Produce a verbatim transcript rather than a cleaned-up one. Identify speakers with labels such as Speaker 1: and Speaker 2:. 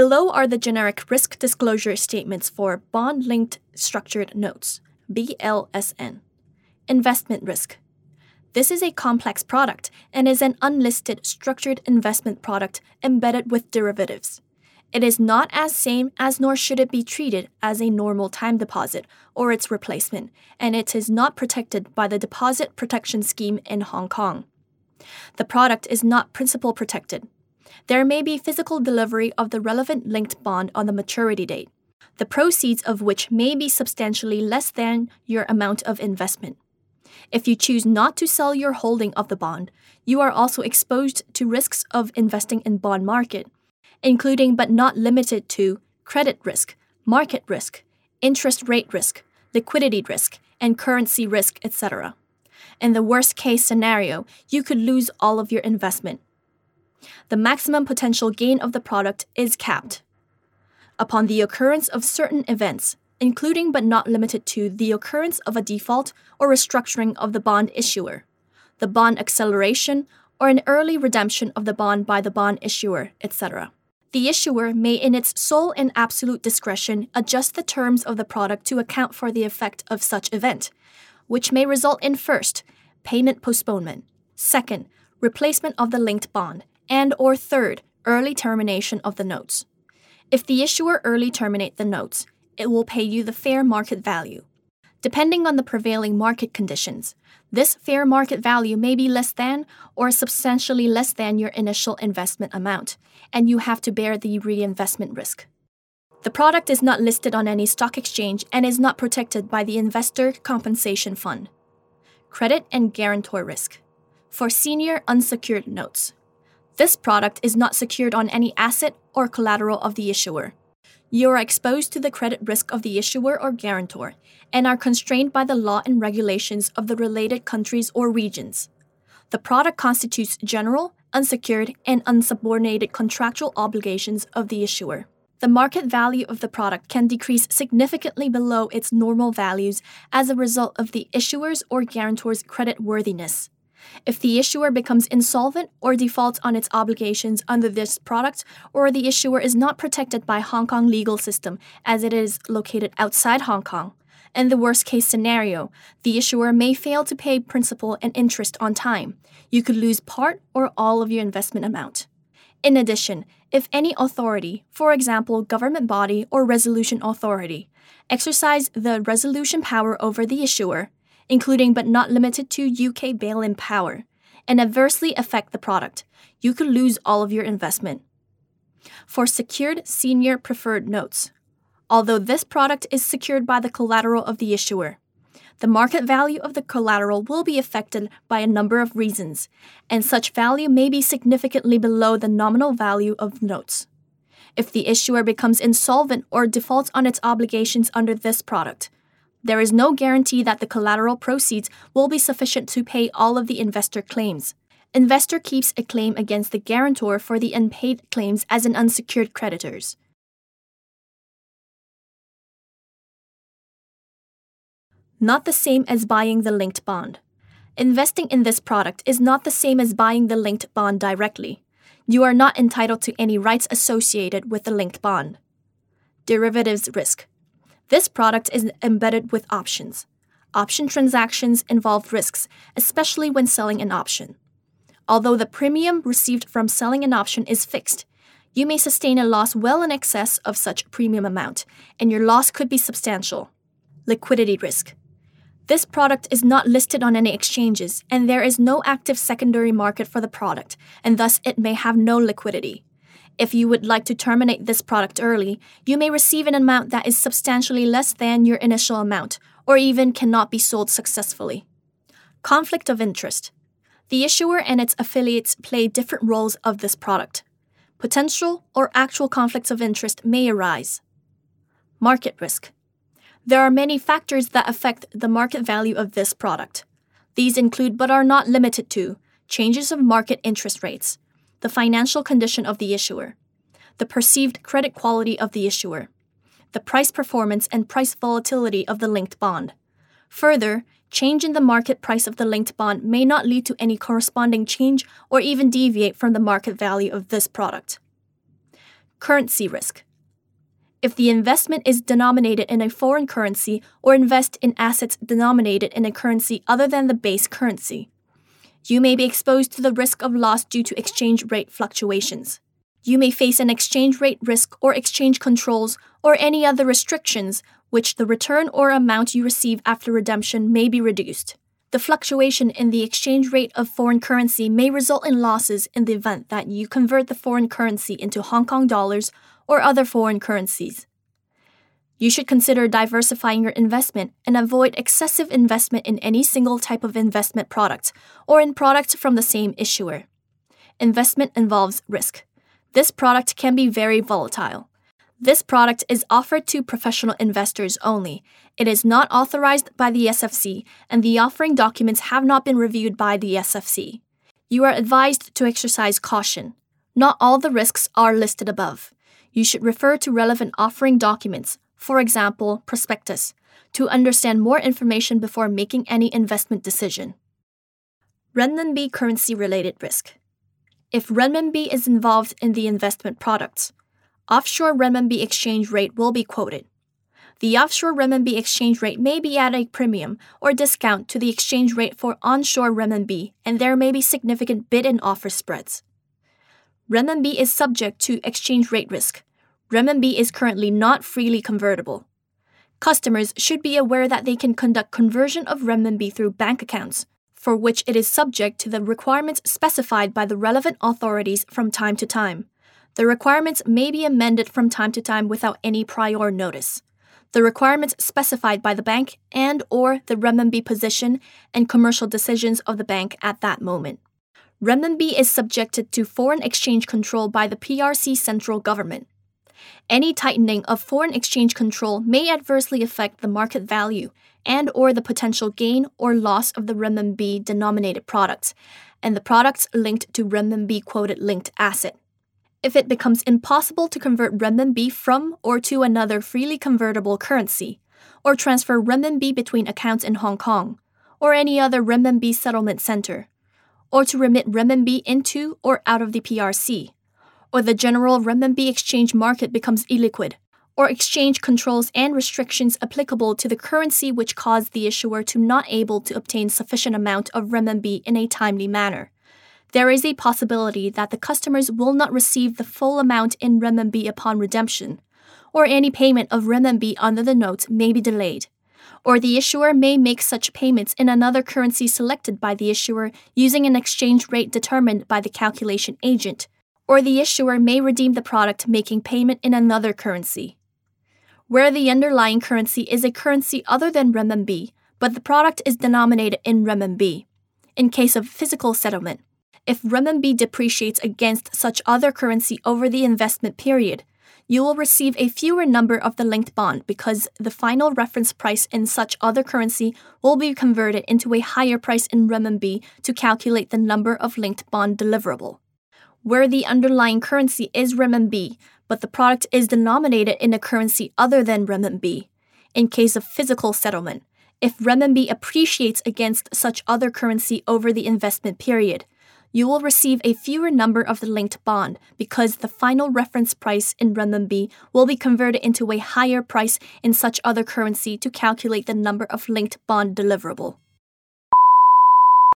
Speaker 1: Below are the generic risk disclosure statements for bond-linked structured notes, B L S N. Investment risk. This is a complex product and is an unlisted structured investment product embedded with derivatives. It is not as same as nor should it be treated as a normal time deposit or its replacement, and it is not protected by the Deposit Protection Scheme in Hong Kong. The product is not principal protected. There may be physical delivery of the relevant linked bond on the maturity date, the proceeds of which may be substantially less than your amount of investment. If you choose not to sell your holding of the bond, you are also exposed to risks of investing in bond market, including but not limited to credit risk, market risk, interest rate risk, liquidity risk, and currency risk, et cetera. In the worst-case scenario, you could lose all of your investment. The maximum potential gain of the product is capped upon the occurrence of certain events, including but not limited to the occurrence of a default or restructuring of the bond issuer, the bond acceleration, or an early redemption of the bond by the bond issuer, et cetera. The issuer may in its sole and absolute discretion adjust the terms of the product to account for the effect of such event, which may result in first, payment postponement, second, replacement of the linked bond, and or third, early termination of the notes. If the issuer early terminate the notes, it will pay you the fair market value. Depending on the prevailing market conditions, this fair market value may be less than or substantially less than your initial investment amount, and you have to bear the reinvestment risk. The product is not listed on any stock exchange and is not protected by the Investor Compensation Fund. Credit and guarantor risk. For senior unsecured notes, this product is not secured on any asset or collateral of the issuer. You are exposed to the credit risk of the issuer or guarantor and are constrained by the law and regulations of the related countries or regions. The product constitutes general, unsecured, and unsubordinated contractual obligations of the issuer. The market value of the product can decrease significantly below its normal values as a result of the issuer's or guarantor's creditworthiness. If the issuer becomes insolvent or defaults on its obligations under this product, or the issuer is not protected by Hong Kong legal system as it is located outside Hong Kong, in the worst-case scenario, the issuer may fail to pay principal and interest on time. You could lose part or all of your investment amount. In addition, if any authority, for example government body or resolution authority, exercise the resolution power over the issuer, including but not limited to U K bail-in power, and adversely affect the product, you could lose all of your investment. For secured senior preferred notes, although this product is secured by the collateral of the issuer, the market value of the collateral will be affected by a number of reasons, and such value may be significantly below the nominal value of notes. If the issuer becomes insolvent or defaults on its obligations under this product, there is no guarantee that the collateral proceeds will be sufficient to pay all of the investor claims. Investor keeps a claim against the guarantor for the unpaid claims as an unsecured creditors. Not the same as buying the linked bond. Investing in this product is not the same as buying the linked bond directly. You are not entitled to any rights associated with the linked bond. Derivatives risk. This product is embedded with options. Option transactions involve risks, especially when selling an option. Although the premium received from selling an option is fixed, you may sustain a loss well in excess of such premium amount, and your loss could be substantial. Liquidity risk. This product is not listed on any exchanges, and there is no active secondary market for the product, and thus it may have no liquidity. If you would like to terminate this product early, you may receive an amount that is substantially less than your initial amount, or even cannot be sold successfully. Conflict of interest. The issuer and its affiliates play different roles of this product. Potential or actual conflicts of interest may arise. Market risk. There are many factors that affect the market value of this product. These include but are not limited to changes of market interest rates, the financial condition of the issuer, the perceived credit quality of the issuer, the price performance and price volatility of the linked bond. Further, change in the market price of the linked bond may not lead to any corresponding change or even deviate from the market value of this product. Currency risk. If the investment is denominated in a foreign currency or invest in assets denominated in a currency other than the base currency, you may be exposed to the risk of loss due to exchange rate fluctuations. You may face an exchange rate risk or exchange controls or any other restrictions which the return or amount you receive after redemption may be reduced. The fluctuation in the exchange rate of foreign currency may result in losses in the event that you convert the foreign currency into Hong Kong dollars or other foreign currencies. You should consider diversifying your investment and avoid excessive investment in any single type of investment product or in products from the same issuer. Investment involves risk. This product can be very volatile. This product is offered to professional investors only. It is not authorized by the S F C, and the offering documents have not been reviewed by the S F C. You are advised to exercise caution. Not all the risks are listed above. You should refer to relevant offering documents, for example, prospectus, to understand more information before making any investment decision. Renminbi currency-related risk. If renminbi is involved in the investment products, offshore renminbi exchange rate will be quoted. The offshore renminbi exchange rate may be at a premium or discount to the exchange rate for onshore renminbi, and there may be significant bid and offer spreads. Renminbi is subject to exchange rate risk. Renminbi is currently not freely convertible. Customers should be aware that they can conduct conversion of renminbi through bank accounts, for which it is subject to the requirements specified by the relevant authorities from time to time. The requirements may be amended from time to time without any prior notice. The requirements specified by the bank and or the renminbi position and commercial decisions of the bank at that moment. Renminbi is subjected to foreign exchange control by the P R C central government. Any tightening of foreign exchange control may adversely affect the market value and or the potential gain or loss of the renminbi-denominated products and the products linked to renminbi-quoted linked asset. If it becomes impossible to convert renminbi from or to another freely convertible currency, or transfer renminbi between accounts in Hong Kong, or any other renminbi settlement center, or to remit renminbi into or out of the P R C, or the general renminbi exchange market becomes illiquid, or exchange controls and restrictions applicable to the currency which cause the issuer to not able to obtain sufficient amount of renminbi in a timely manner, there is a possibility that the customers will not receive the full amount in renminbi upon redemption, or any payment of renminbi under the notes may be delayed, or the issuer may make such payments in another currency selected by the issuer using an exchange rate determined by the calculation agent, or the issuer may redeem the product making payment in another currency. Where the underlying currency is a currency other than renminbi, but the product is denominated in renminbi. In case of physical settlement, if renminbi depreciates against such other currency over the investment period, you will receive a fewer number of the linked bond because the final reference price in such other currency will be converted into a higher price in renminbi to calculate the number of linked bond deliverable. Where the underlying currency is renminbi, but the product is denominated in a currency other than renminbi. In case of physical settlement, if renminbi appreciates against such other currency over the investment period, you will receive a fewer number of the linked bond because the final reference price in renminbi will be converted into a higher price in such other currency to calculate the number of linked bond deliverable.